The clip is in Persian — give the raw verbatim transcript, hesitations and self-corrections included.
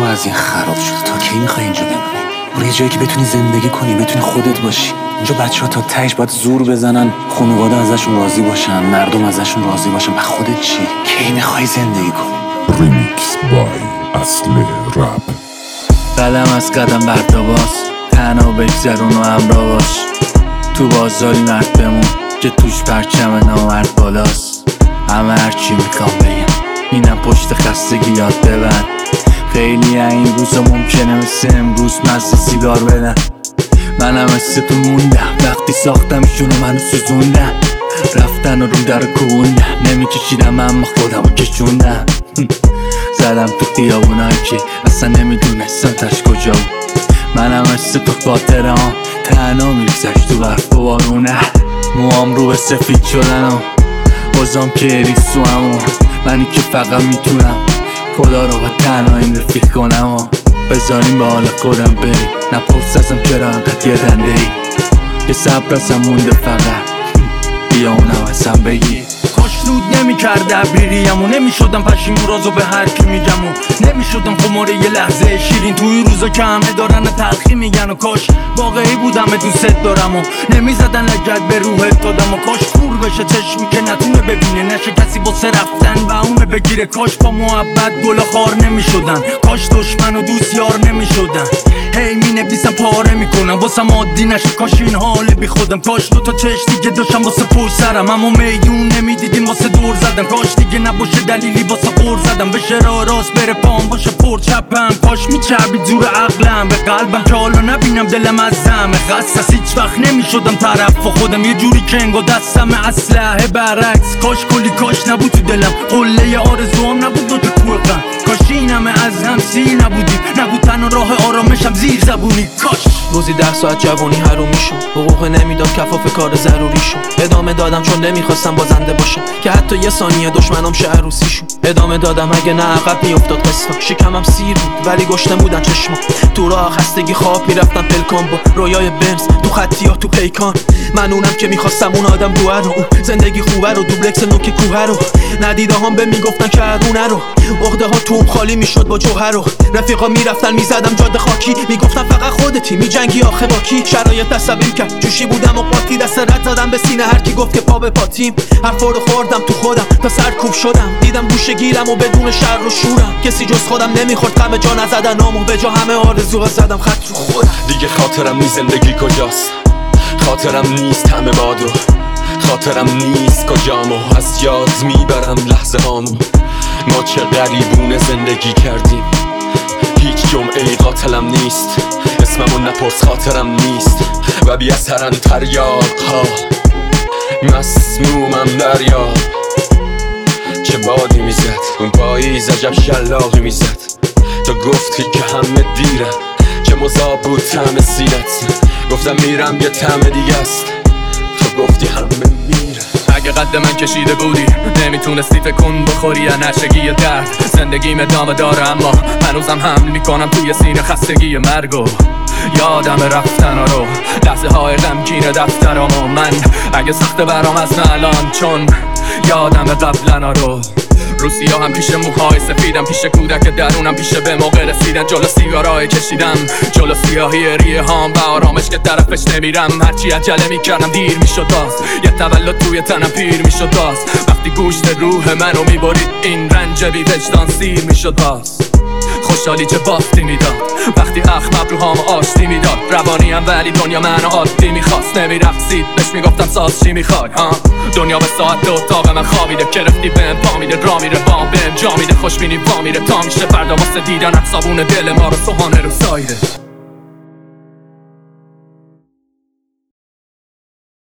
از این خراب شده. تا کی میخوای اینجا بمونی؟ برو یه جایی که بتونی زندگی کنی، بتونی خودت باشی. اینجا بچه‌ها تا تهش باید زور بزنن، خانواده ازشون راضی باشن، مردم ازشون راضی باشن. و خودت چی؟ کی میخوای زندگی کنی؟ ریمیکس بای اصل رپ. قدم از قدم برداباس، تنها بگذرون و همراه باش. تو بازاری مرد بمون که توش پرچم نامرد بالاست. همه هرچی میخوام بگم اینم پشت خستگی یاد ببند. خیلی این روزا ممکنه مثل امروز مزه سیگار بدن. منم مثل تو موندم وقتی ساختمشون و منو سوزوندم. رفتن و رو در کوندم، نمیکشیدم اما خودم رو کشوندم. زدم تو خیابونایی که اصلا نمیدونستم تش کجا بود. منم مثل تو خاطره ها تنها میگذشت تو برف و بارونه. موام رو به سفید شدن و بازم که ریسو همون. منی که فقط میتونم خدا رو با تنها این رفیق کنم و بذاریم به حال خودم بریم. نپرس ازم چرا انقدر یه دنده ای که صبر ازم مونده، فقط بیا اونم ازم بگی. خوشنود نمی کرده عبیریم و نمی شدم پشیمون رازو به هر کی میگم و نمی شدم خماره یه لحظه شیرین توی روزا که همه دارن تلخی میگن. و کاش واقعی بودم دوست دارم و نمی زدن لگت به روحت دادم. و کاش کور بشه چشمی که نتونه ببینه، نشه کسی واسه رفتن و اونه بگیره. کاش با محبت گل خار نمی شدن، کاش دشمن و دوست یار نمی شدن. هی می نویسم پاره میکنم واسم عادی نشه، کاش این حال بی خودم. کاش دو تا چش دیگه داشتم واسه پشت سرم، اما میدون نمیدیدیم واسه دور زدم. کاش دیگه نباشه دلیلی واسه قور زدم، بشه راه راست بره پام باشه پر چپم. کاش میچربید زور عقلم به قلبم که حالا نبینم دلم از زمه قصص. هیچ وقت نمیشدم طرف و خودم، یه جوری کنگ و دستم اسلحه برعکس. کاش کلی کاش نبود تو دلم، قله آرزوام نبود دو تا کوه‌قم. کاش این همه از هم سیر نبودیم، نبود تنها راه آرامشم زیر زبونی. کاش روزی ده ساعت جوانی حرومی شد، حقوق نمیداد کفاف کار ضروری شد. ادامه دادم چون نمیخواستم بازنده باشم که حتی یه ثانیه دشمنام شه عروسی شد. ادامه دادم اگه نه عقب میافتاد قصه. شکمم سیر بود ولی گشنه بودن چشما. تو راه خستگی خواب میرفتم پلکان با رویای بنز تو خطی ها تو پیکان. من اونم که میخواستم اون آدم گوهر رو، اون زندگی خوبه رو، دوبلکس نوک کوه رو. ندیده هم به میگفتن که ارونه رو، عقده ها توم خالی میشد با جوهر رو. رفیقا میرفتن میزدم جاده خاکی، میگفتن فقط خودتی میجنگی آخه با کی. شرایط عصبیم کرد جوشی بودم و قاطی، دست رد زدم به سینه هر کی گفت که پا به پاتیم. حرفا رو خوردم تو خودم تا سرکوب شدم، دیدم گوشه گیرم و بدون شر و شورم. کسی جز خودم نمیخورد غم جا نزدنامو، به جا همه آرزوها زدم خط رو خودم. دیگه خاطرم نیست زندگی کجاست، خاطرم نیست همه بادو، خاطرم نیست کجامو. از یاد میبرم لحظه هامو، ما چه غریبونه زندگی کردیم. هیچ جمعه قاتلم نیست، اسممو نپرس خاطرم نیست. و بی اثرن تریاق ها، مسمومم دریا. چه بادی میزد اون پاییز، عجب شلاقی میزد. تو گفتی که همه دیرم، چه مذاب بود طعم سینت. گفتم میرم یه طعم دیگه است، تو گفتی همه میرم. اگه قد من کشیده بودی نمیتونستی فکن بخوری یا نشگی درد. زندگیم ادامه داره اما هنوزم حمل میکنم توی سینه خستگی مرگو. یادم رفتن رو لحظه های غمگین دفترامو. من اگه سخته برام از الان، چون یادم قبلنا رو. روسیا هم پیش موهای سفیدم، پیش کودک درونم، پیش به موقع رسیدن. جلو سیگارای کشیدم، جلو سیاهی ریه هام و آرامش که طرفش نمیرم. هرچی عجله میکردم دیر میشد باز، یه تولد توی تنم پیر میشد باز. وقتی گوشت روح منو میبرید این رنج بی وجدان سیر میشد باز. خوشحالی چه باستی میداد وقتی اخم ابروهامو آشتی میداد. روانیم ولی دنیا منو عادی میخواست، نمیرقصید بهش میگفتم ساز چی میخوای ها. دنیا به ساعت دو اتاق من خوابیده، گرفتی بهم پا میده، را میره بام بهم جا میده. خوشبینی وا میره تا میشه فردا واسه دیدن صابون دل ما رو سوهانه رو سایده.